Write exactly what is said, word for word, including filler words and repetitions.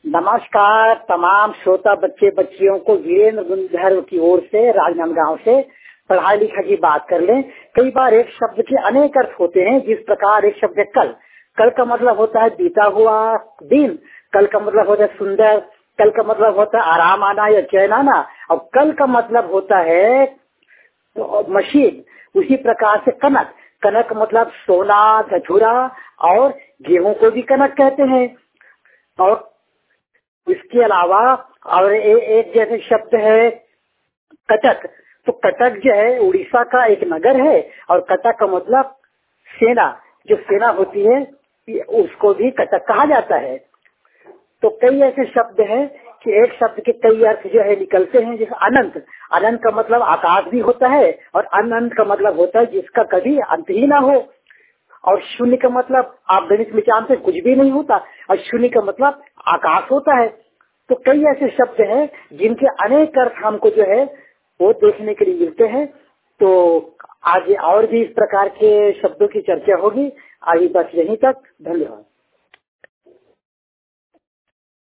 नमस्कार तमाम श्रोता बच्चे बच्चियों को वीरेंद्र गुंजर की ओर से राजनांदगांव से पढ़ाई लिखाई की बात कर लें। कई बार एक शब्द के अनेक अर्थ होते हैं। जिस प्रकार एक शब्द कल, कल का मतलब होता है बीता हुआ दिन, कल का मतलब होता है सुंदर, कल का मतलब होता है आराम आना या चैन आना, और कल का मतलब होता है तो मशीन। उसी प्रकार से कनक, कनक मतलब सोना धतूरा, और गेहूं को भी कनक कहते हैं। और इसके अलावा और ए, एक जैसे शब्द है कटक। तो कटक जो है उड़ीसा का एक नगर है, और कटक का मतलब सेना, जो सेना होती है उसको भी कटक कहा जाता है। तो कई ऐसे शब्द हैं कि एक शब्द के कई अर्थ जो है निकलते हैं। जैसे अनंत, अनंत का मतलब आकाश भी होता है, और अनंत का मतलब होता है जिसका कभी अंत ही ना हो। और शून्य का मतलब आप गणित में जानते हैं कुछ भी नहीं होता, और शून्य का मतलब आकाश होता है। तो कई ऐसे शब्द हैं जिनके अनेक अर्थ हमको जो है वो देखने के लिए मिलते हैं। तो आगे और भी इस प्रकार के शब्दों की चर्चा होगी। आगे बस यहीं तक, धन्यवाद।